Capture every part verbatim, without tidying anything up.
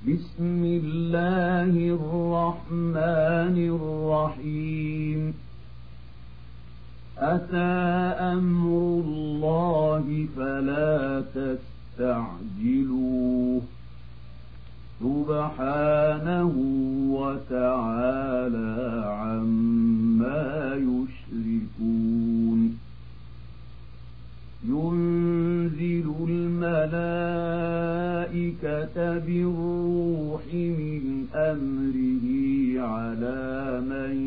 بسم الله الرحمن الرحيم أتى أمر الله فلا تستعجلوه سبحانه وتعالى عما يشركون ينزل الملائكة بالروح من أمره على من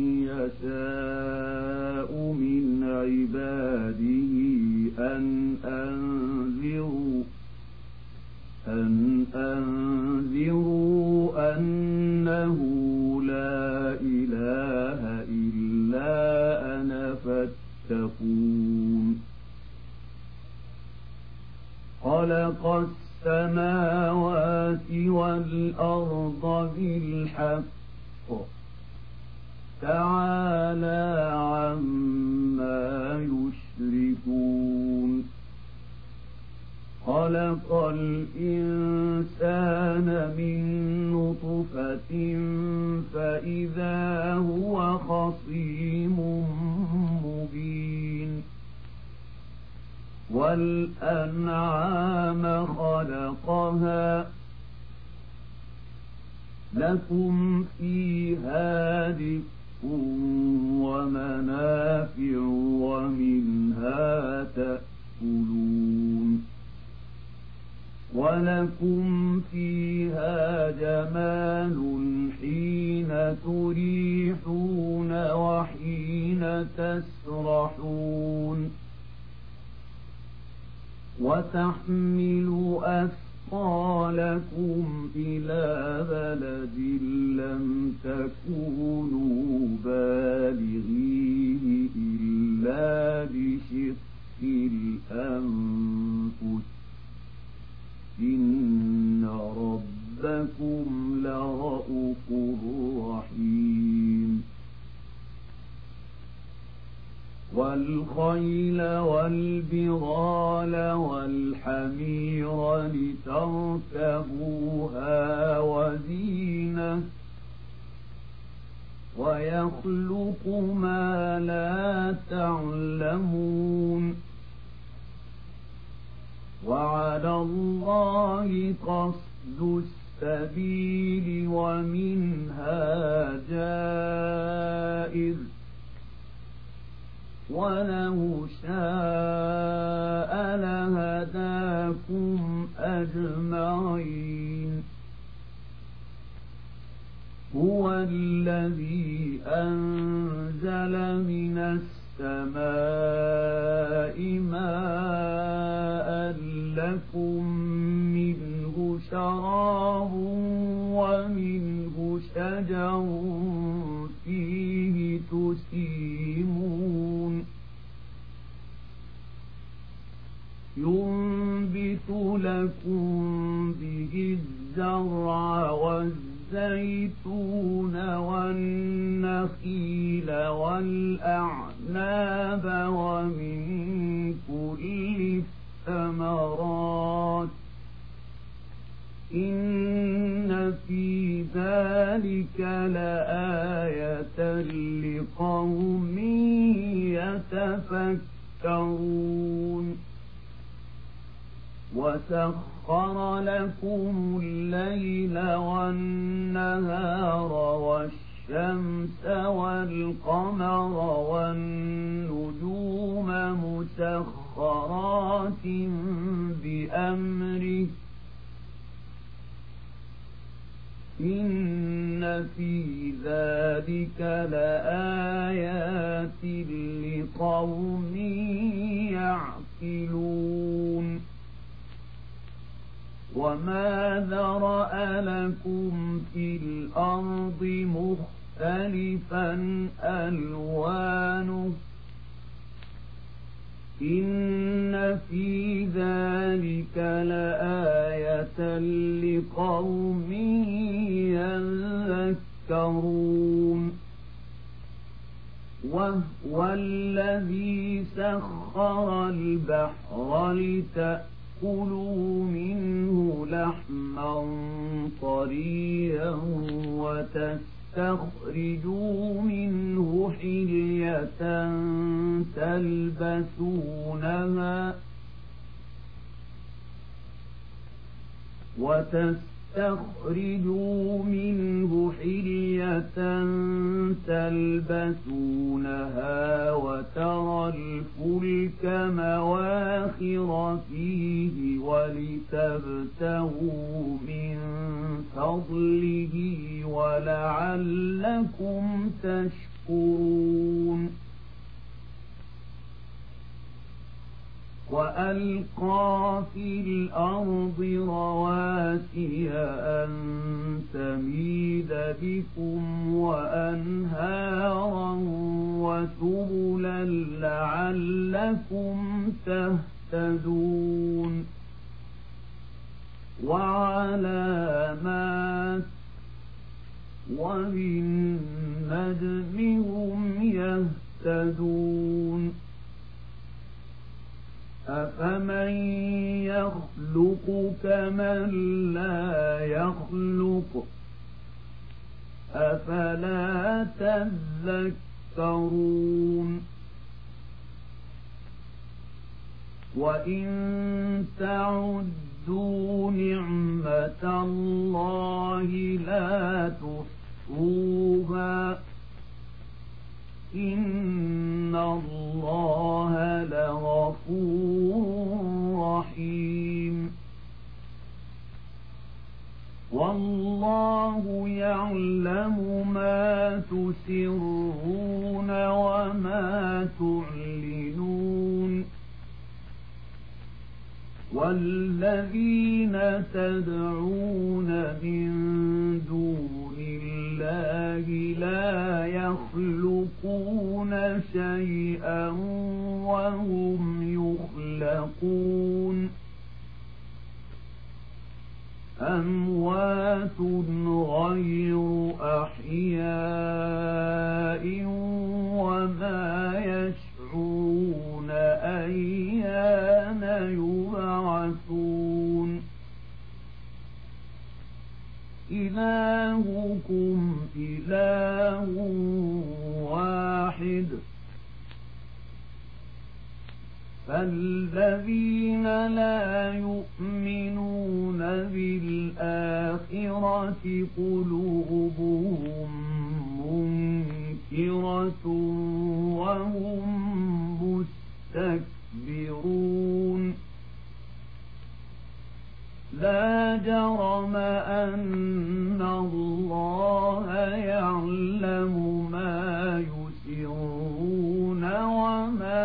يشاء من عباده أن أنذروا أن أنذروا أنه لا إله إلا أنا فاتقون خلق السماوات والأرض بالحق تعالى عما يشركون خلق الإنسان من نطفة فإذا هو خصيم مبين والأنعام خلقها لكم فيها دفء ومنافع ومنها تأكلون ولكم فيها جمال حين تريحون وحين تسرحون وتحمل أثقالكم إلى بلد لم تكونوا بالغيه إلا بشق الأنفس إن ربكم لرءوف رحيم والخيل والبغال والحمير لتركبوها وزينة ويخلق ما لا تعلمون وعلى الله قصد السبيل ومنها جائر ولو شاء لهداكم أجمعين هو الذي أنزل من السماء ماء لكم منه شراب ومنه شجر فيه تسيمون ينبت لكم به الزرع والزيتون والنخيل والأعناب ومن كل الثمرات إن في ذلك لآية لقوم يتفكرون وسخر لكم الليل والنهار والشمس والقمر والنجوم مسخرات بأمره إن في ذلك لآيات لقوم يعقلون وما ذرأ لكم في الأرض مختلفا ألوانه إن في ذلك لآية لقوم يذكرون وهو الذي سخر البحر لتأكلوا لتأكلوا منه لحما طريا وتستخرجوا منه حلية تلبسونها وتستخرجوا منه حلية تلبسونها وترى الفلك مواخر فيه ولتبتغوا من فضله ولعلكم تشكرون وألقى في الأرض رواسي أن تميد بكم وأنهارا وسبلا لعلكم تهتدون وعلامات وبالنجم هم يهتدون أفمن يخلق كمن لا يخلق أفلا تذكرون وإن تعدوا نعمة الله لا تحصوها إن الله لغفور رحيم والله يعلم ما تسرون وما تعلنون والذين تدعون من دون الله لا يخلقون شيئا وهم يخلقون أموات غير أحياء وما يشعرون أيان يبعثون إلهكم إله واحد فالذين لا يؤمنون بالآخرة قلوبهم منكرة وهم مستكبرون لا جرم أن الله يعلم ما يسرون وما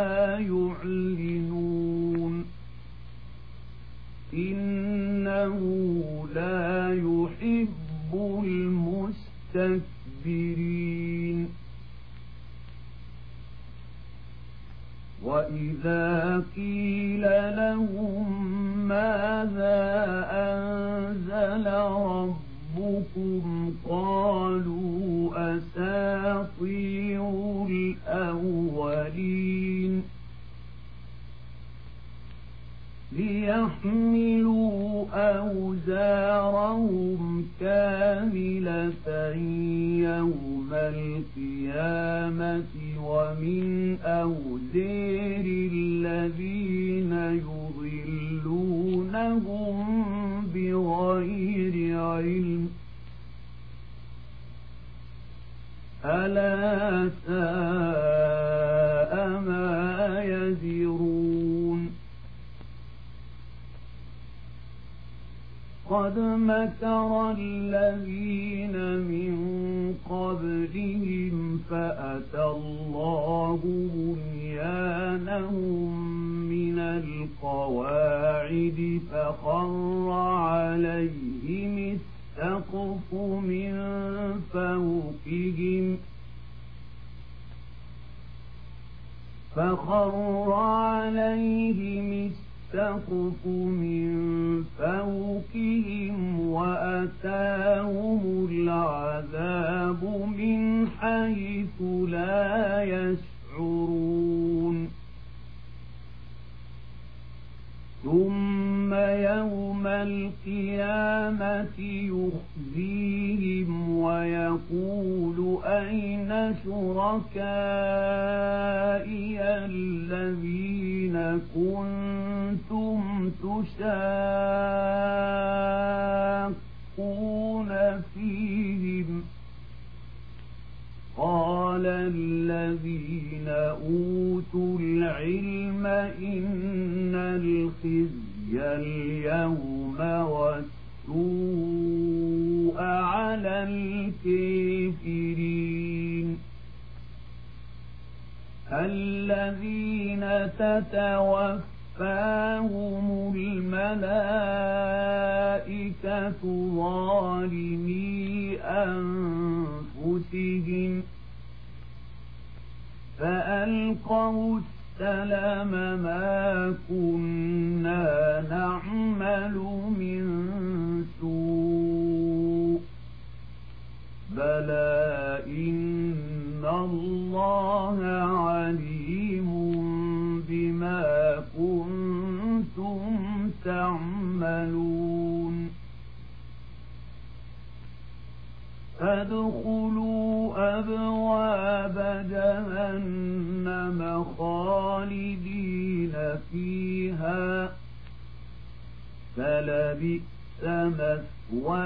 يعلنون إنه لا يحب المستكبرين وإذا قيل لهم ماذا أنزل ربكم قالوا أساطير الأولين ليحملوا أوزارهم كاملة يوم القيامة ومن أوزار الذين يضلونهم بغير علم ألا ساء ما يزرون قد مكر الذين من قبلهم فأتى الله بنيانهم من القواعد فخر عليهم السقف من فوقهم فخر عليهم السقف من فوقهم وأتاهم العذاب من حيث لا يشعرون ثم القيامة يخزيهم ويقول أين شركائي الذين كنتم تشاقون فيهم قال الذين أوتوا العلم إن الخزي اليوم والسوء على الكافرين الذين تتوفاهم الملائكة ظالمي أنفسهم فألقوا السلم ما كنا نعمل من سوء بلى إن الله عليم بما كنتم تعملون فادخلوا أبواب جهنم خالدين فيها فلبئس مثوى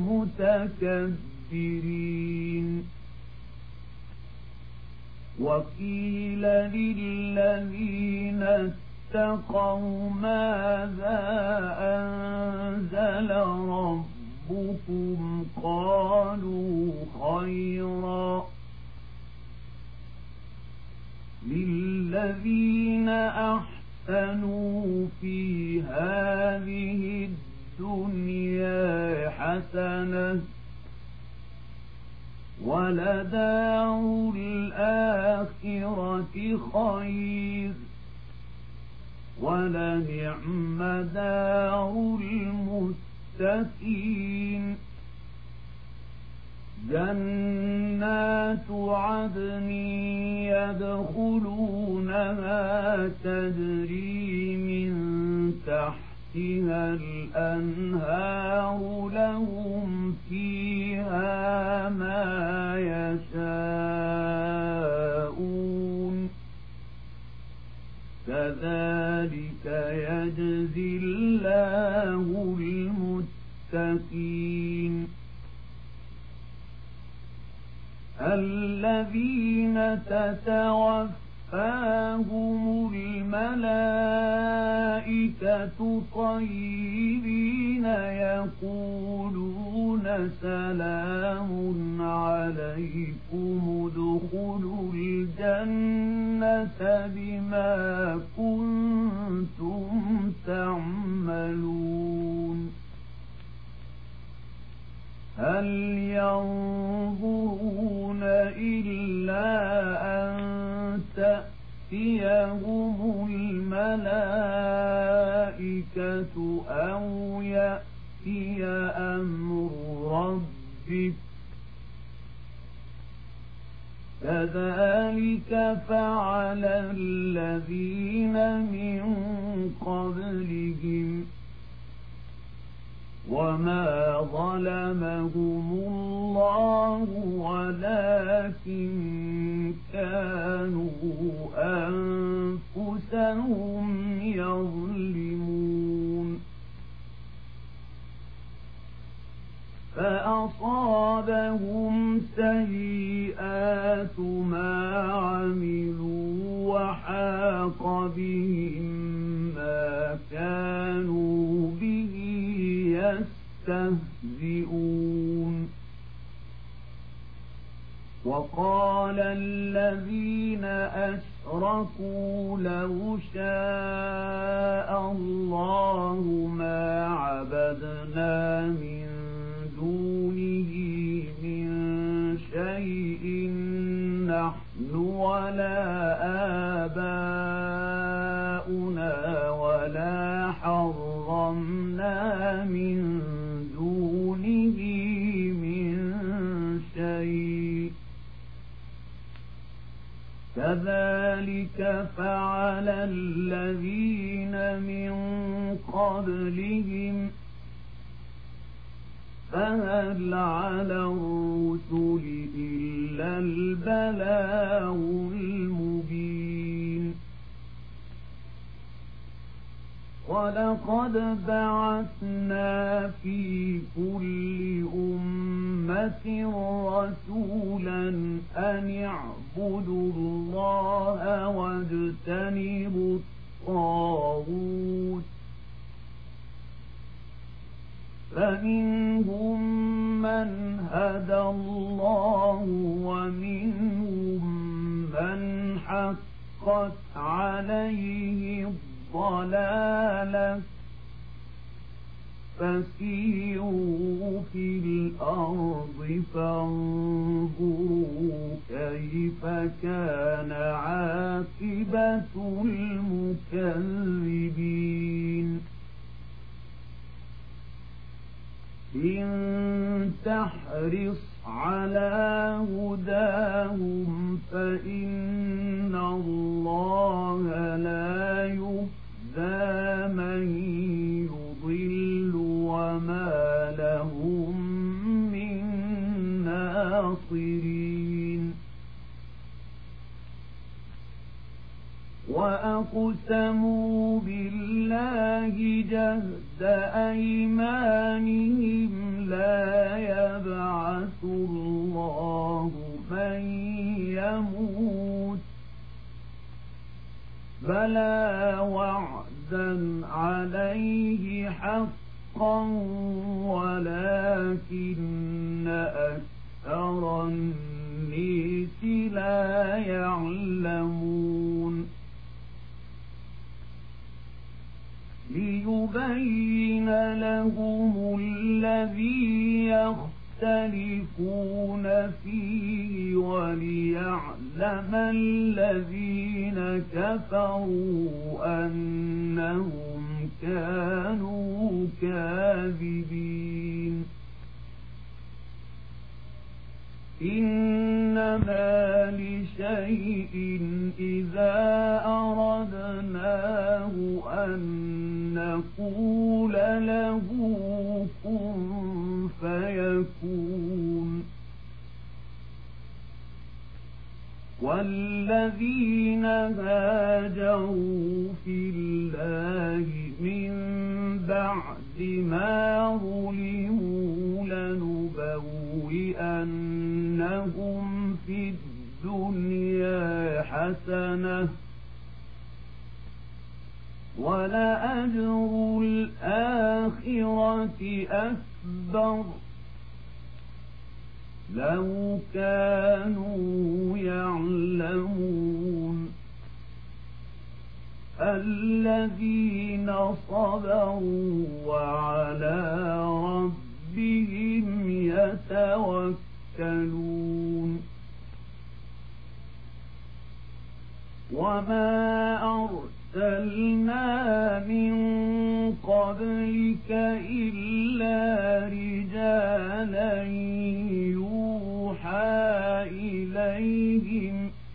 المتكبرين وقيل للذين اتقوا ماذا أنزل ربكم قالوا خيرا للذين أحسنوا في هذه الدنيا حسنة ولدار الآخرة خير ولنعم دار المتقين جنات عدن يدخلونها تجري من تحتها الأنهار لهم فيها ما يشاءون كذلك يجزي الله المتقين الذين تتوفاهم الملائكة طيبين يقولون سلام عليكم ادخلوا الجنة بما كنتم تعملون هل ينظرون إلا أن تأتيهم الملائكة أو يأتي أمر ربك كذلك فعل الذين من قبلهم وما ظلمهم الله ولكن كانوا أنفسهم يظلمون فأصابهم سيئات ما عملوا وحاق بهم ما كانوا به يستهزئون وقال الذين أشركوا لو شاء الله ما عبدنا من دونه من شيء نحن ولا آباؤنا ولا حرمنا من دونه من شيء كذلك فعل الذين من قبلهم فهل على الرسل إلا البلاغ المبين ولقد بعثنا في كل أمة رسولا أن اعبدوا الله واجتنبوا الطاغوت فمنهم من هدى الله ومنهم من حقت عليه الضلالة فسيروا في الأرض فانظروا كيف كان عاقبة المكذبين إن تحرص على هداهم فإن الله لا يهدى من يضل وما لهم من ناصرين وأقسموا بالله جهد أيمانهم لا يبعث الله من يموت بلى وعدا عليه حقا ولكن أكثر الناس لا يعلمون ليبين لهم الذي يختلفون فيه وليعلم الذين كفروا أنهم كانوا كاذبين إنما لشيء إذا أردناه أن نقول له كن فيكون والذين هاجروا في الله من بعد ما ظلموا لنبوئنهم في الدنيا حسنة ولأجر الآخرة أكبر لو كانوا يعلمون الذين صبروا وعلى ربهم يتوكلون وما أرسلنا من قبلك إلا رجالا يوحى إليهم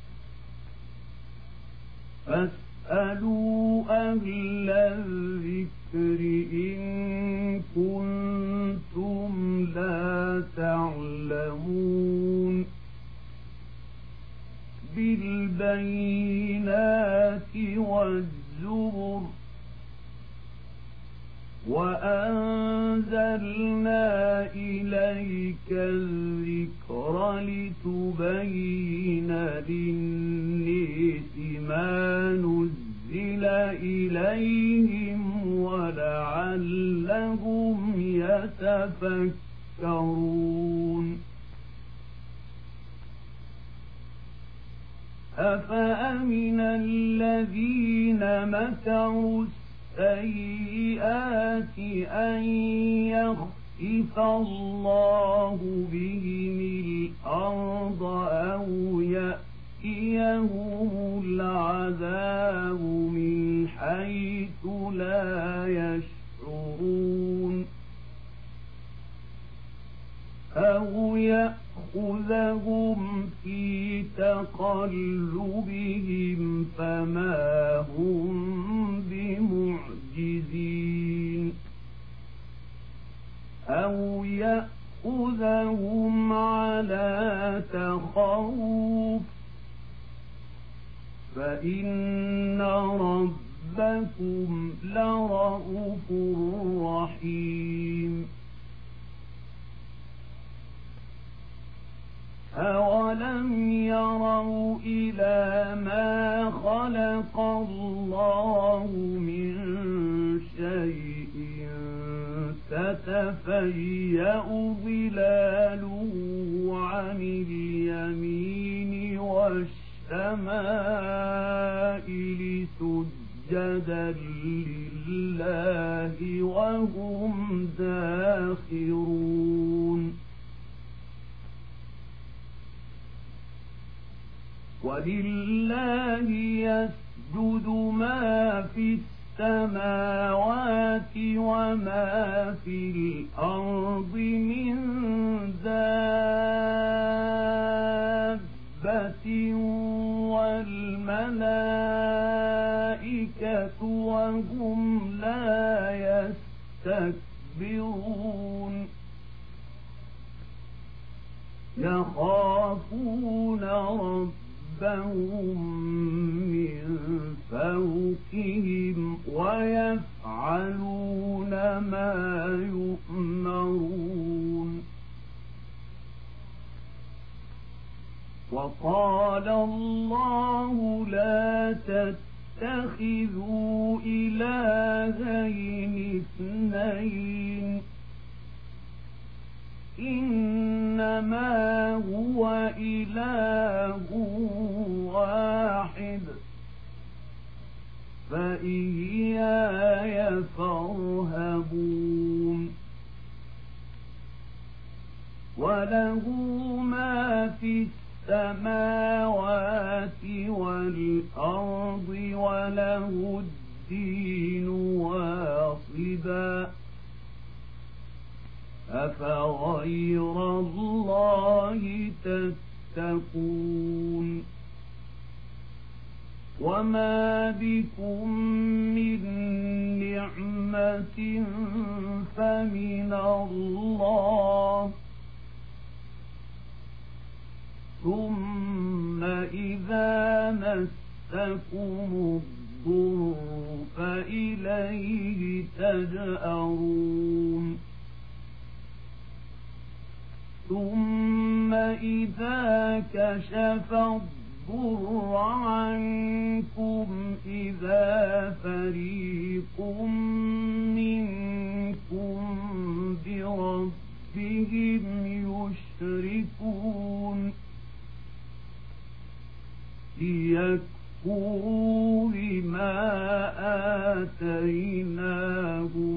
فاسألوا أهل الذكر إن كنتم لا تعلمون بالبينات والزبر وأنزلنا إليك الذكر لتبين للناس ما نزل إليهم ولعلهم يتفكرون أفأمن الذين مكروا السيئات أن يخسف الله بهم الأرض أو يأتيهم العذاب من حيث لا يشعرون أو يأخذهم في تقلبهم فما هم بمعجزين أو يأخذهم يأخذهم على تخوف فإن ربكم لرءوف رحيم أولم يروا إلى ما خلق الله من شيء تتفيأ ظلاله عن اليمين والشمائل سجدا لله وهم داخرون ولله يسجد ما في السماوات وما في الأرض من دابة والملائكة وهم لا يستكبرون يخافون ربهم من فوقهم ويفعلون ما يؤمرون وقال الله لا تتخذوا إلهين اثنين إنما هو إله واحد فإياي فارهبون وله ما في السماوات والأرض وله الدين واصبا أفغير الله تتقون وما بكم من نعمة فمن الله ثم إذا مسكم الضر فإليه تجأرون ثم إذا كشف الضر عنكم إذا فريق منكم بربهم يشركون ليكفروا بما آتيناهم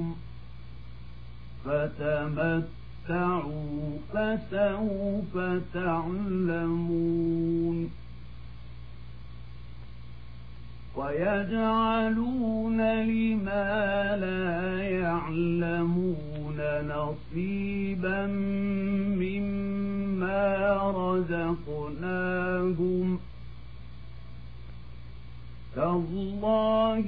فتمتعوا فسوف تعلمون ويجعلون لما لا يعلمون نصيبا مما رزقناهم تالله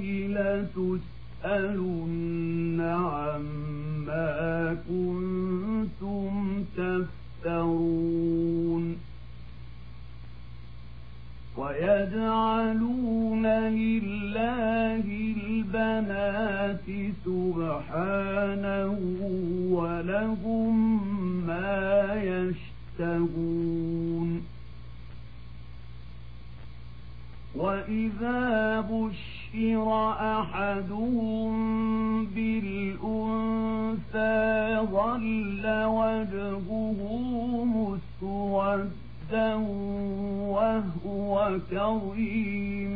لتسألن عما كنتم تفترون ويجعلون لله البنات سبحانه ولهم ما يشتهون وإذا بشر أحدهم بالأنثى ظل وجهه مسودا وهو كظيم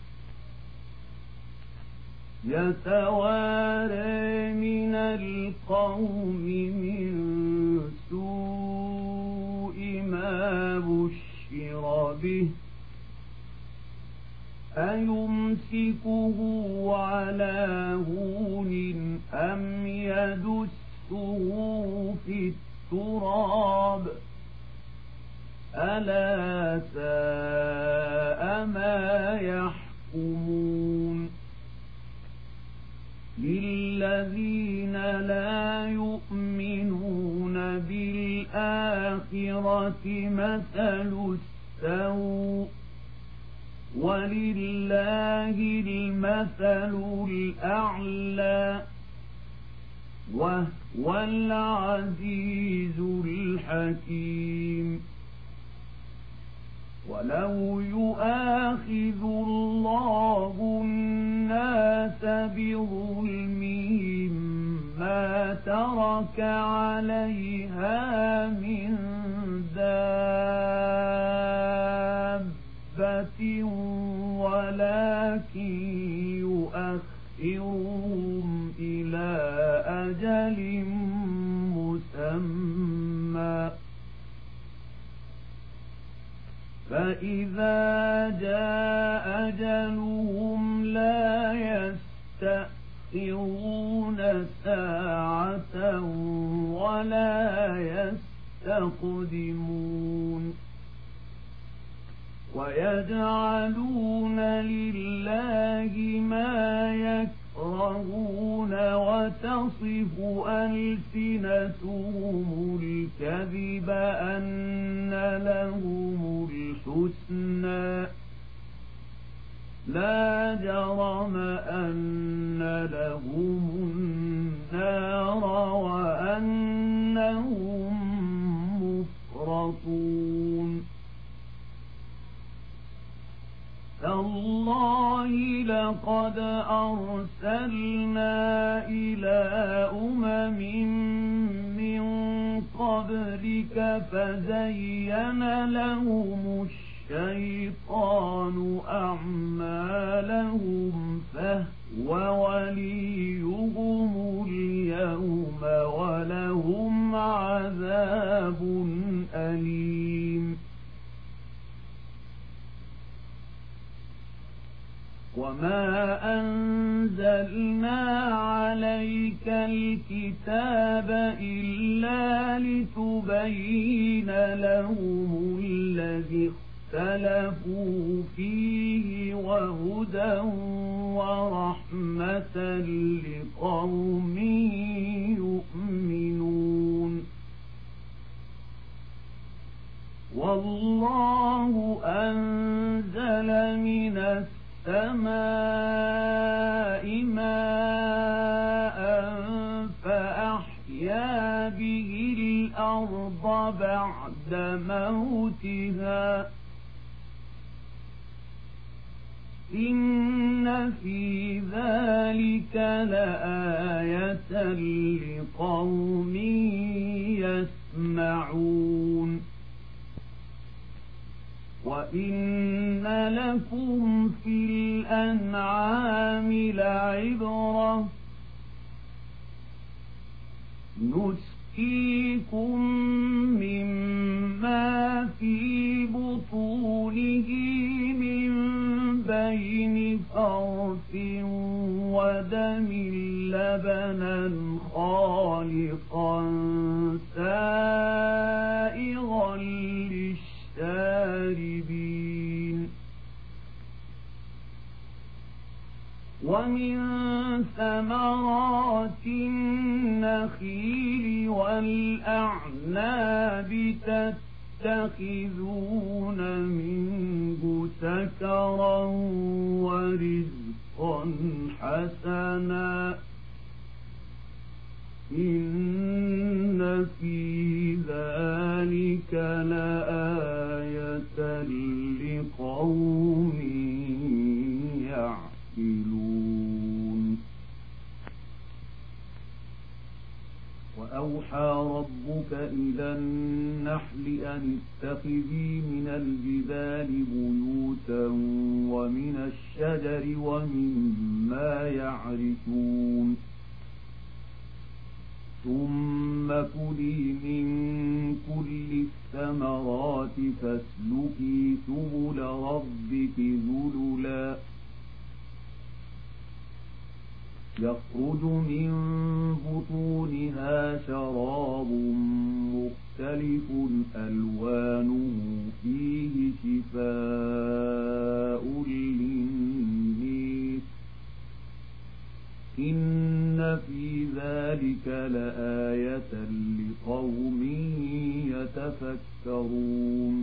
يتوارى من القوم من سوء ما بشر به أيمسكه على هون أم يدسه في التراب ألا ساء ما يحكمون للذين لا يؤمنون بالله الآخرة مثل السوء ولله المثل الأعلى وهو العزيز الحكيم. ولو يؤاخذ الله الناس بظلمهم ما ترك عليها من دابة ولكن يؤخرهم إلى أجل مسمى فإذا جاء أجلهم لا يستأخرون ساعة ولا يستقدمون. ويجعلون لله ما يكرهون وتصف ألسنتهم الكذب أن لهم الحسنى لا جرم أن لهم النار وأنهم مفرطون. تالله لقد أرسلنا إلى أمم من قبلك فزين لهم الشيطان أعمالهم فهو وليهم اليوم ولهم عذاب أليم. وما أنزلنا عليك الكتاب إلا لتبين لهم الذي اختلفوا فيه وهدى ورحمة لقوم يؤمنون. والله أنزل من السماء ماء فأحيا به الأرض بعد موتها إن في ذلك لآية لقوم يسمعون. وإن لكم في الأنعام لعبرة نسقيكم مما في بطونه من بين فرث ودم لبنا خالصا سائغا للشاربين. ومن ثمرات النخيل والأعناب تتخذون منه سكرا ورزقا حسنا إن في ذلك لآية لقوم يعقلون. وأوحى ربك إلى النحل أن اتخذي من الجبال بيوتا ومن الشجر ومما يعرشون ثم كلي من كل الثمرات فاسلكي سبل ربك ذللا يخرج من بطونها شراب مختلف ألوانه فيه شفاء للناس إن في ذلك لآية لقوم يتفكرون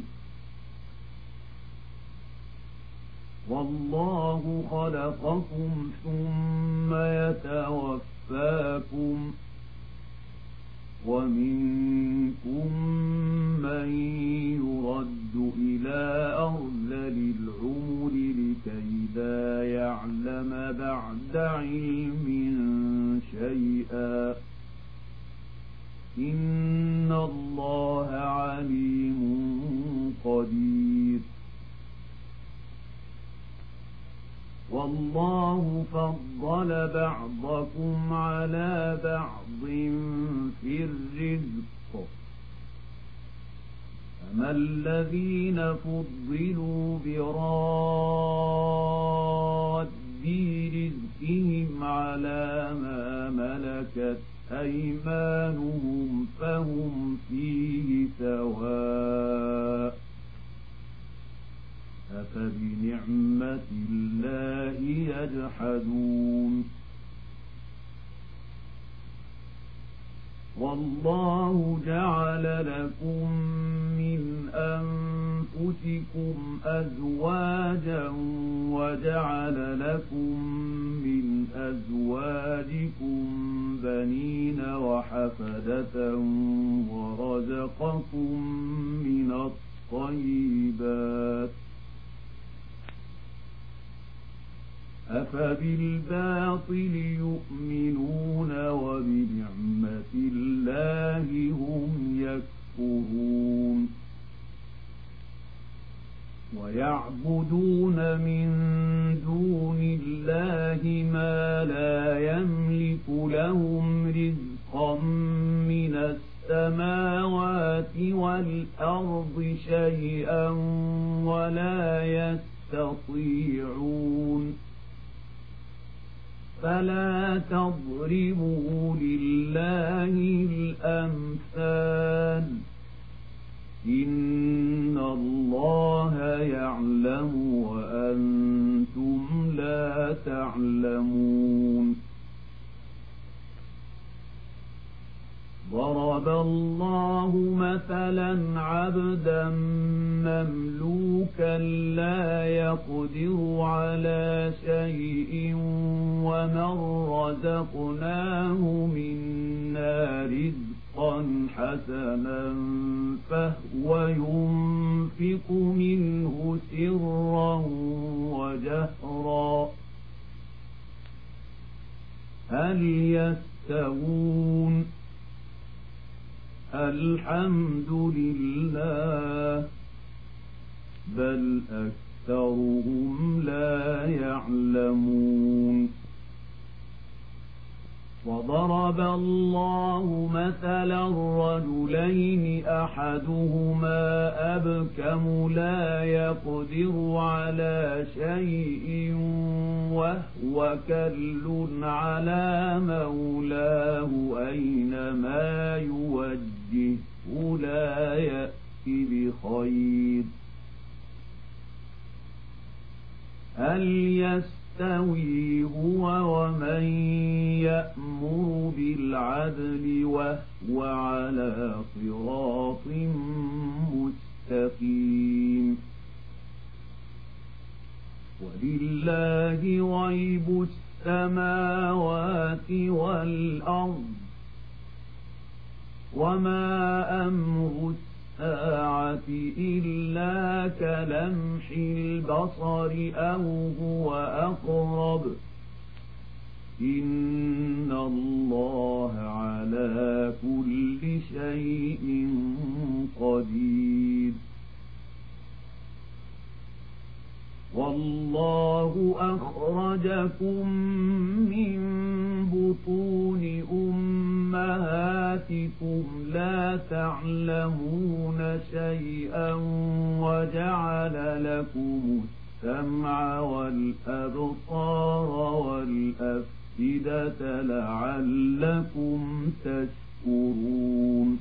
والله خلقكم ثم يتوفاكم ومنكم من يرد إلى أرذل العمر لكي لا يعلم بعد علم شيئا إن الله عليم قدير والله فضل بعضكم على بعض في الرزق فما الذين فضلوا براد رزقهم على ما ملكت أيمانهم فهم فيه سواء أفبنعمة الله يجحدون والله جعل لكم من أنفسكم أزواجا وجعل لكم من أزواجكم بنين وحفدة ورزقكم من الطيبات أفبالباطل يؤمنون وبنعمة الله هم يكفرون ويعبدون من دون الله ما لا يملك لهم رزقا من السماوات والأرض شيئا ولا يستطيعون فلا تضربوا لله الأمثال إن الله يعلم وأنتم لا تعلمون ضرب الله مثلا عبدا مملوكا لا يقدر على شيء ومن رزقناه منا رزقا حسنا فهو ينفق منه سرا وجهرا هل يستوون الحمد لله بل أكثرهم لا يعلمون وضرب الله مثلا رجلين أحدهما أبكم لا يقدر على شيء وهو كل على مولاه أينما يوجهه لا يأتي بخير هل يستوي هو ومن يأمر بالعدل وهو على صراط مستقيم ولله غيب السماوات والأرض وما أمر الساعة إلا كلمح البصر أو هو أقرب إن الله على كل شيء قدير والله أخرجكم من بطون أمهاتكم لا تعلمون شيئا وجعل لكم السمع والأبصار والأفئدة لعلكم تشكرون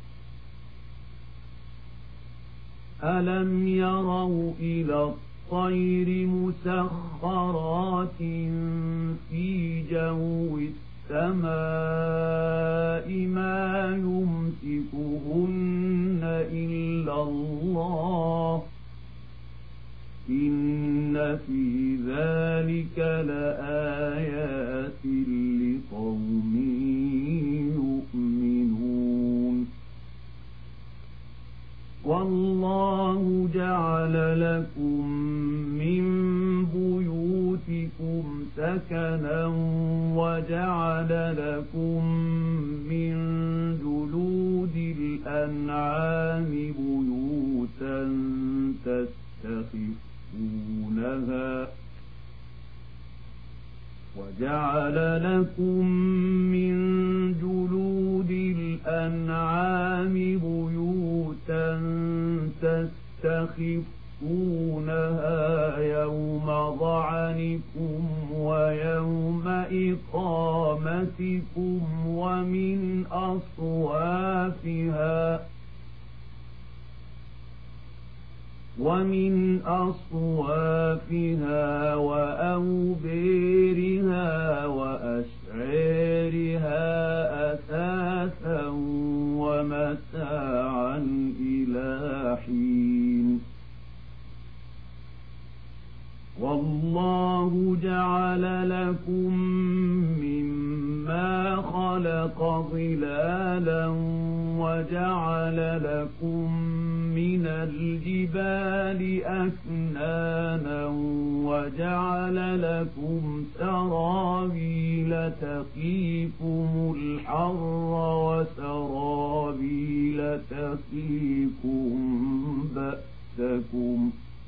ألم يروا إلى الطير مسخرات في جو السماء ما يمسكهن إلا الله إن في ذلك لآيات لقوم يؤمنون والله جعل لكم من بيوتكم سكنا وجعل لكم من جلود الأنعام بيوتا تستخفونها وجعل لكم من جلود الأنعام بيوتا تستخفونها يوم ظعنكم ويوم إقامتكم ومن أصوافها ومن أصوافها وأوبيرها وأشعارها أثاثا ومتاعا إلى حين والله جعل لكم مما خلق ظلالا وجعل لكم من الجبال أكنانا وجعل لكم سرابيل تقيكم الحر وسرابيل تقيكم بأسكم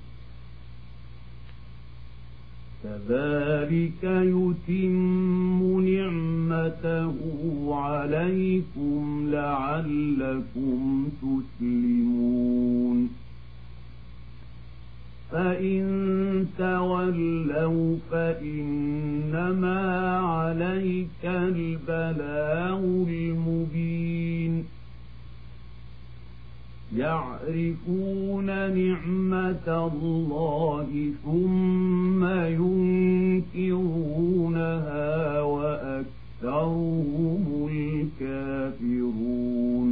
كذلك يتم نعمته عليكم لعلكم تسلمون فإن تولوا فإنما عليك البلاغ المبين يعرفون نعمة الله ثم ينكرونها وأكثرهم الكافرون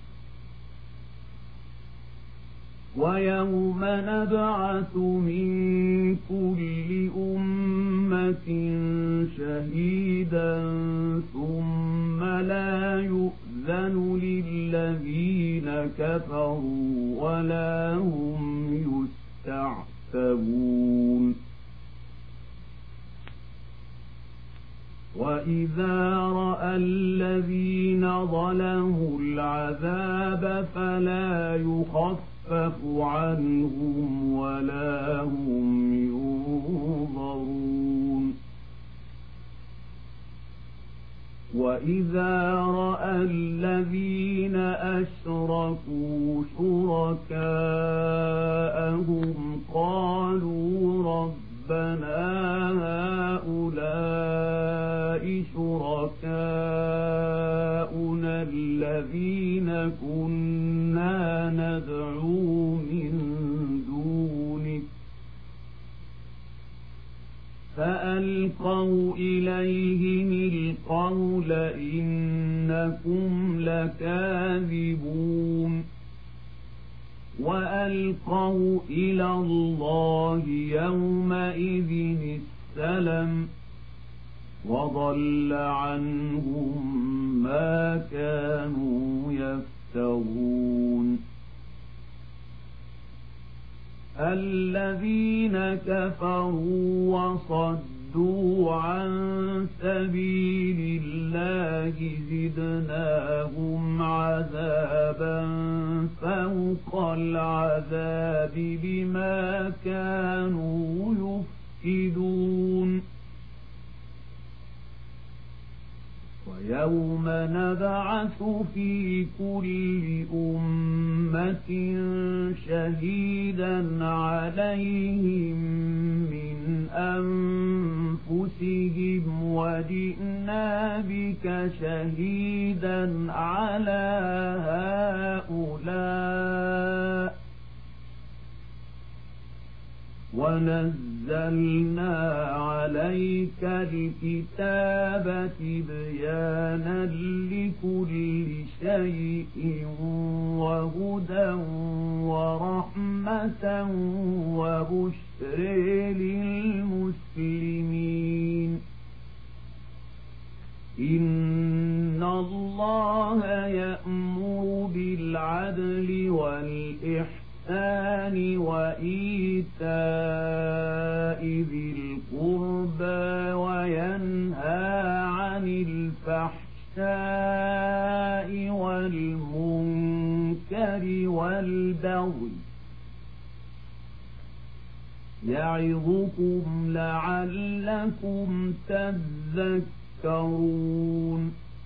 ويوم نبعث من كل أمة شهيدا ثم لا يؤذن للذين كفروا ولا هم يستعتبون وإذا رأى الذين ظلموا العذاب فلا يخفف عنهم ولا هم ينظرون وإذا رأى الذين أشركوا شركاءهم قالوا ربنا هؤلاء شركاؤنا الذين كنا ندعو من دونك فألقوا إليهم القول إنكم لكاذبون وألقوا إلى الله يومئذ السلم وضل عنهم ما كانوا يفترون الذين كفروا وصدوا عن سبيل الله زدناهم عذابا فوق العذاب بما كانوا يفسدون ويوم نبعث في كل أمة شهيدا عليهم من أنفسهم وجئنا بك شهيدا على هؤلاء ونزل نزلنا عليك الكتاب تبيانا لكل شيء وهدى ورحمة وبشر للمسلمين إن الله يأمر بالعدل والإحسان وإيتاء ذي القربى وينهى عن الفحشاء والمنكر والبغي يعظكم لعلكم تذكرون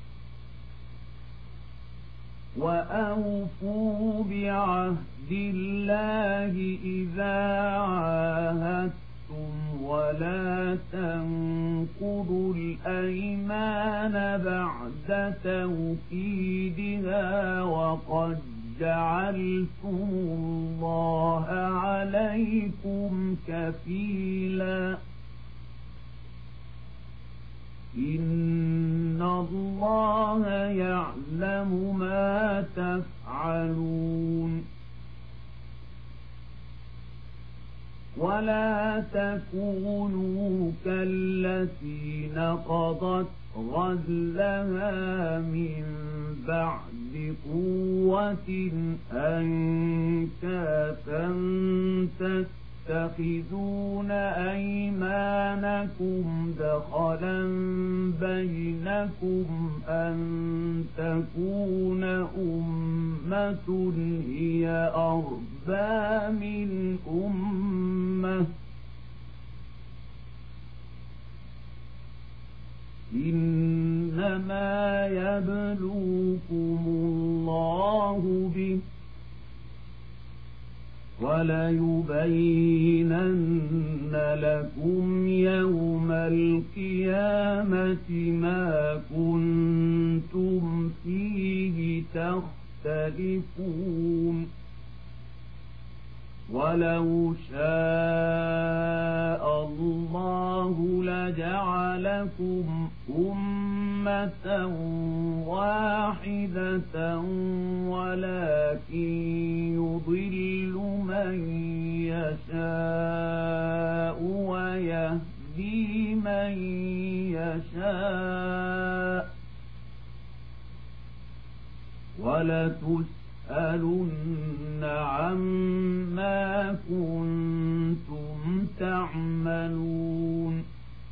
وأوفوا بعهد الله إذا عاهدتم ولا تنقضوا الأيمان بعد توكيدها وقد جعلتم الله عليكم كفيلا إن الله يعلم ما تفعلون ولا تكونوا كالتي نقضت غزلها من بعد قوة أنكاثا تتخذون أيمانكم دخلا بينكم أن تكون أمة هي أربى من أمة إنما يبلوكم الله به وليبينن لكم يوم القيامة ما كنتم فيه تختلفون ولو شاء الله لجعلكم أمة واحدة ولكن يضل من يشاء ويهدي من يشاء ولتسألن عما كنتم تعملون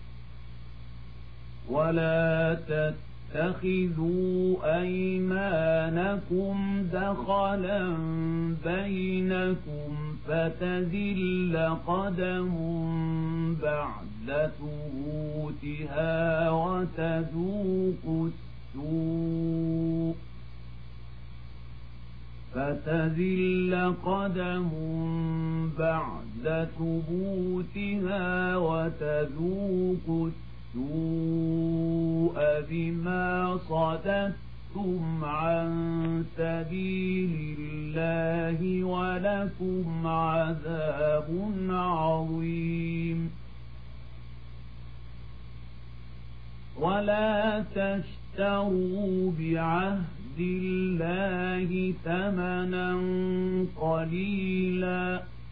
ولا تتخذوا أيمانكم دخلا بينكم فتزل قدم بعد ثبوتها وتذوقوا السوء فتزل قدم بعد ثبوتها وتذوقوا السوء بما صددتم عن سبيل الله ولكم عذاب عظيم ولا تشتروا بعهد الله ثمنا قليلا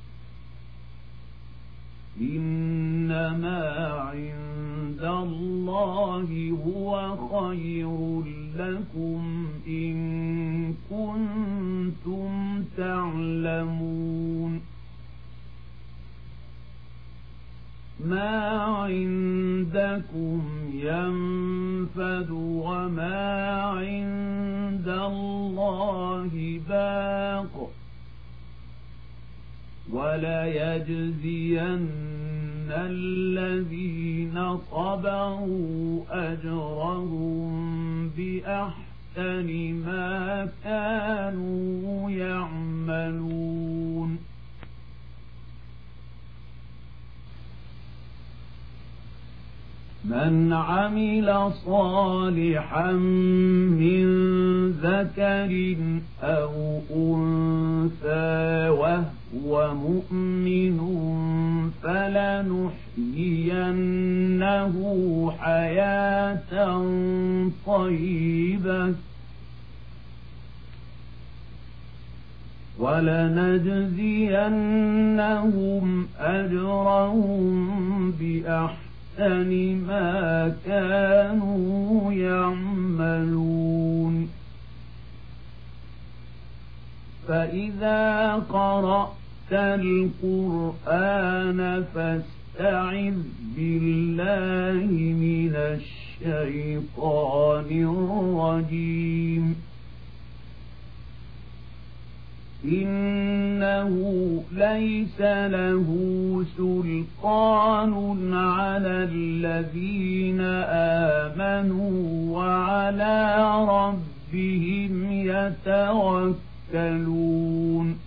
إنما عند الله هو خير لكم إن كنتم تعلمون ما عندكم ينفد وما عند الله باق وليجزين الذين صبروا أجرهم بأحسن ما كانوا يعملون من عمل صالحا من ذكر أو أنثى وهو مؤمن فلا ولنحيينه حياة طيبة ولنجزينهم أجرهم بأحسن ما كانوا يعملون فإذا قرأت القرآن فاستعذ بالله من الشيطان الرجيم إنه ليس له سلطان على الذين آمنوا وعلى ربهم يتوكلون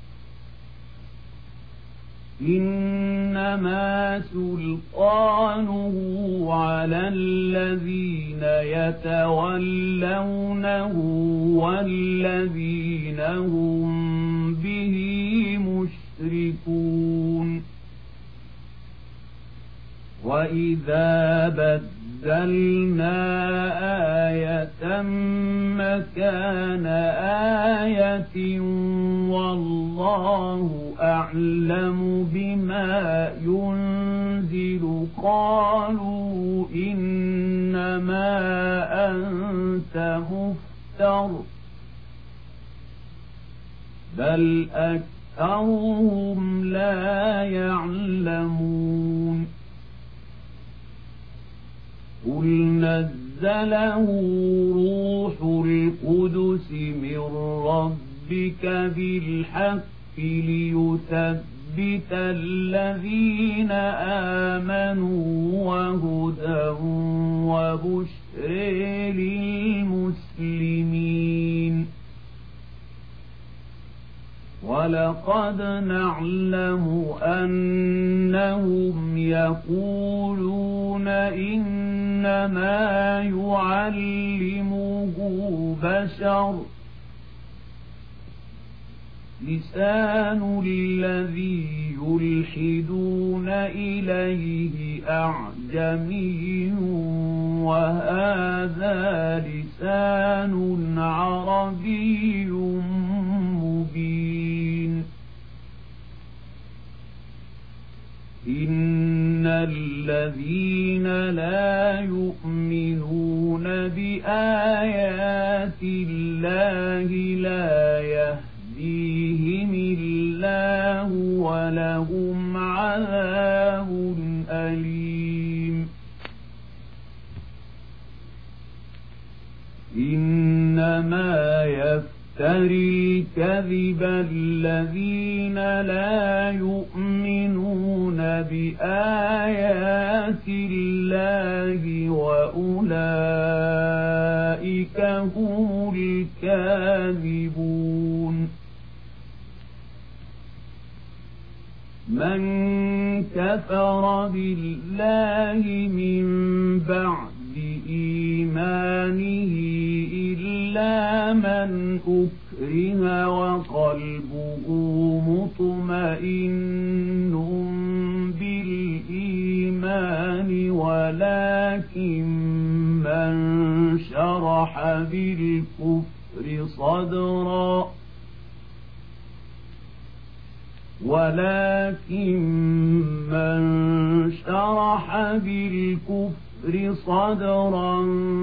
إنما سلطانه على الذين يتولونه والذين هم به مشركون وإذا بدلنا آية مكان آية والله أعلم بما ينزل قالوا إنما أنت مفتر بل أكثرهم لا يعلمون قل نزله روح القدس من ربك بالحق ليثبت الذين آمنوا وهدى وبشر للمسلمين ولقد نعلم أنهم يقولون إنما يعلمه بشر لسان الذي يلحدون إليه أعجمي وهذا لسان عربي مبين إن الذين لا يؤمنون بآيات الله لا يهديهم الله ولهم عذاب أليم إنما يفتري الكذب الذين لا يؤمنون بآيات الله وأولئك هم الكاذبون من كفر بالله من بعد إيمانه إلا من أكره وقلبه مطمئن بالإيمان ولكن من شرح بالكفر صدرا ولكن من شرح بالكفر صدرا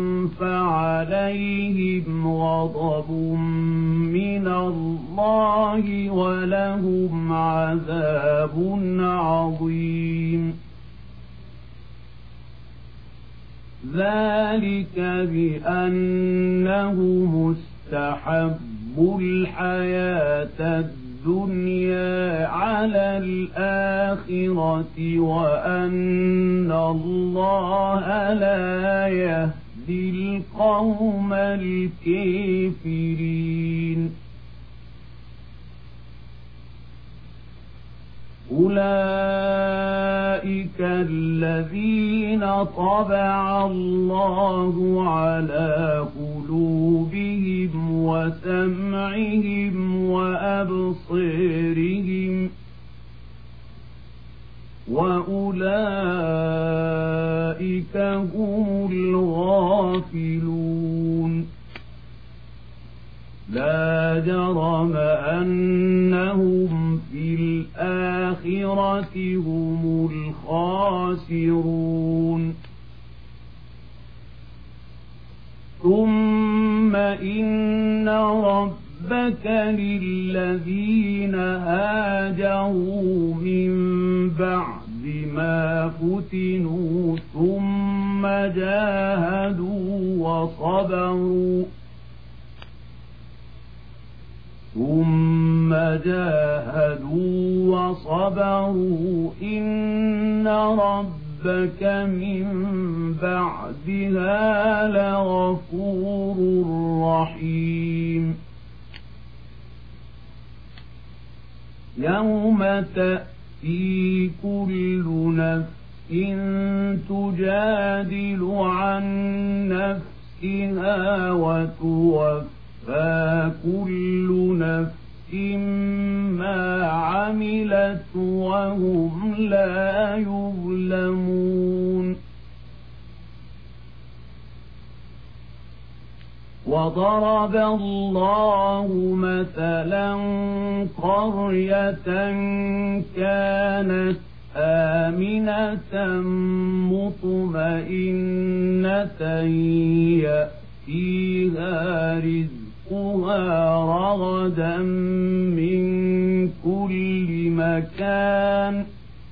فعليهم غضب من الله ولهم عذاب عظيم ذلك بأنه مستحب الحياة الدنيا على الآخرة وأن الله لا يهدي القوم الكافرين أولئك الذين طبع الله على قلوبهم وسمعهم وأبصارهم وأولئك هم الغافلون لا جرم أنهم في الآخرة هم الخاسرون ثم إن ربك للذين هاجروا من بعد ما فتنوا ثم جاهدوا وصبروا ثم جاهدوا وصبروا إن ربك من بعدها لغفور رحيم يوم تأتي كل نفس تجادل عن نفسها وتوفى فكل نفس ما عملت وهم لا يظلمون وضرب الله مثلا قرية كانت آمنة مطمئنة يأتيها رزقها رغدا من كل مكان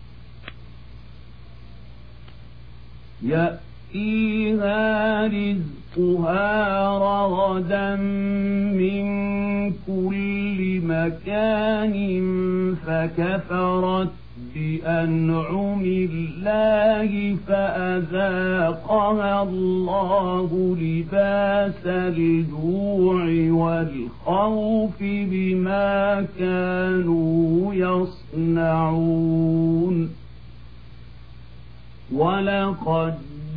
يأتيها رزقها رغدا من كل مكان فكفرت بأنعم الله فأذاقها الله لباس الجوع والخوف بما كانوا يصنعون ولقد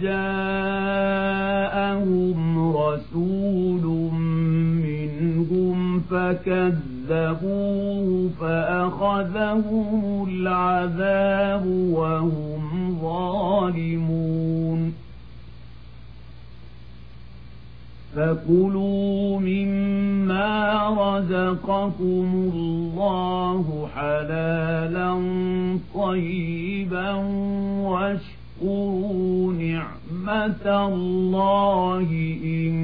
جاءهم رسول منهم فكذبوه فأخذهم العذاب وهم ظالمون فكلوا مما رزقكم الله حلالا طيبا واشكروا نعمة الله إن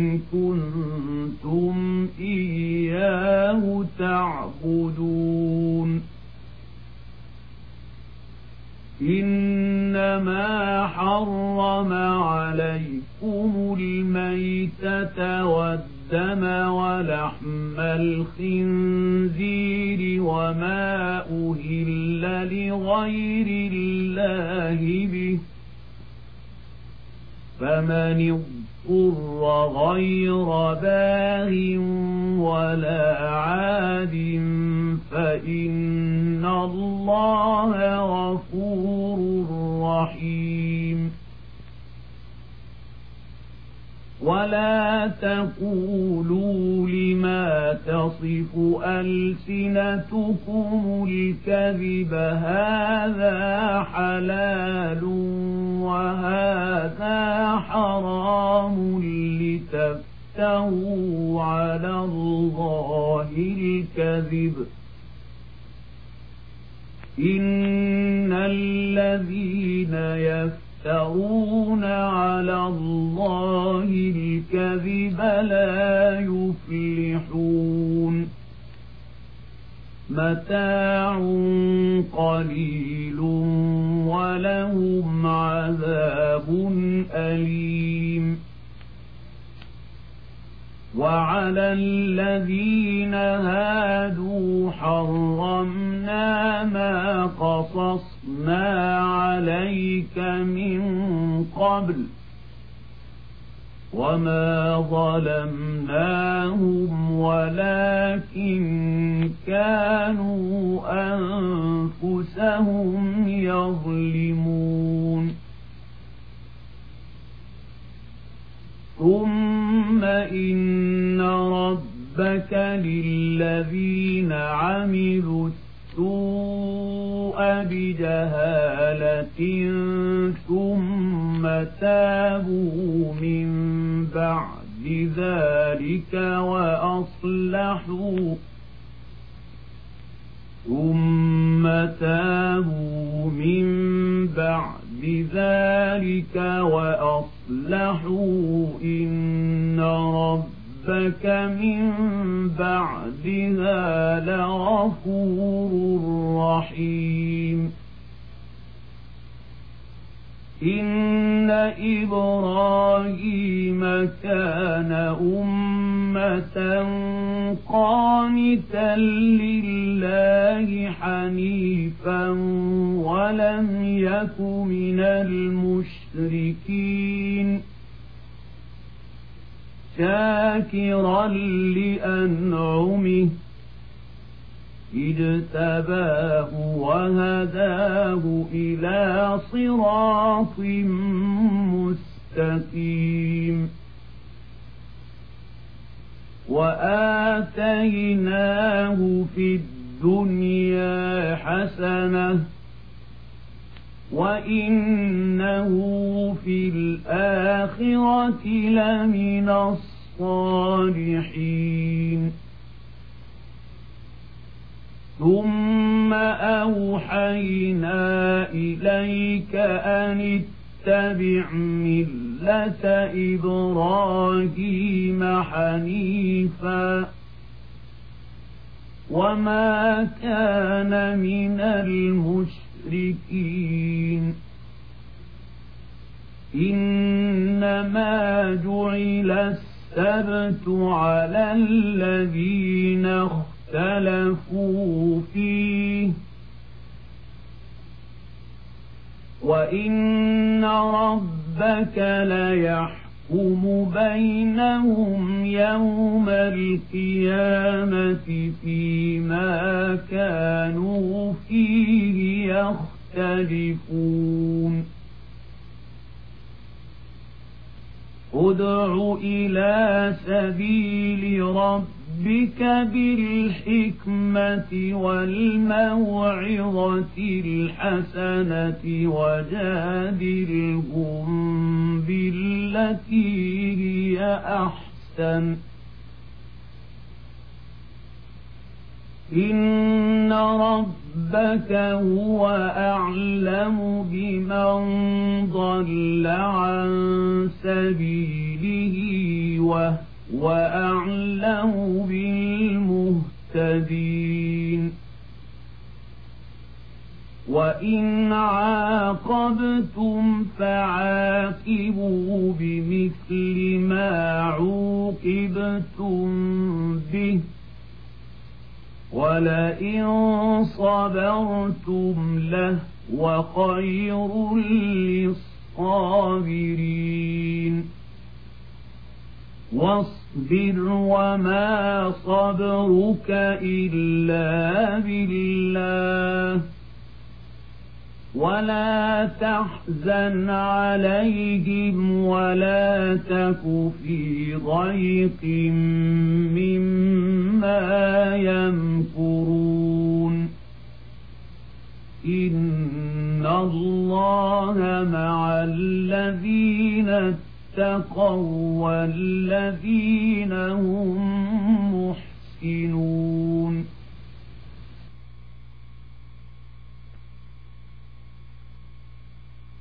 كنتم إياه تعبدون إنما حرم عليكم الميتة والدم ولحم الخنزير وما أهل لغير الله به فمن اضطر غير باغ ولا عاد فإن الله غفور رحيم ولا تقولوا لما تصف ألسنتكم الكذب هذا حلال وهذا حرام لتفتروا على الله الكذب إن الذين يفترون على الله الكذب لا يفلحون متاع قليل ولهم عذاب أليم وعلى الذين هادوا حرمنا ما قصصنا عليك من قبل وما ظلمناهم ولكن كانوا أنفسهم يظلمون ثم إن ربك للذين عملوا السوء بجهالة ثم تابوا من بعد ذلك وأصلحوا ثم تابوا من بعد ذلك وأصلحوا إن ربك من بعدها لغفور رحيم إن إبراهيم كان أمة قانتا لله حنيفا ولم يك من المشركين شاكرا لأنعمه اجتباه وهداه إلى صراط مستقيم وآتيناه في الدنيا حسنة وإنه في الآخرة لمن الصالحين ثم أوحينا إليك أن اتبع ملة إبراهيم حنيفا وما كان من المشركين إنما جعل السبت على الذين اختلفوا فيه وإن ربك ليحكم بينهم يوم القيامة فيما كانوا فيه يختلفون ادع إلى سبيل ربك بالحكمة والموعظة الحسنة وجادلهم بالتي هي أحسن إن ربك هو أعلم بمن ضل عن سبيله وهو أعلم بالمهتدين وإن عاقبتم فعاقبوا بمثل ما عوقبتم به ولئن صبرتم لهو خير للصابرين واصبر وما صبرك إلا بالله ولا تحزن عليهم ولا تك في ضيق مما يمكرون إن الله مع الذين اتقوا والذين هم محسنون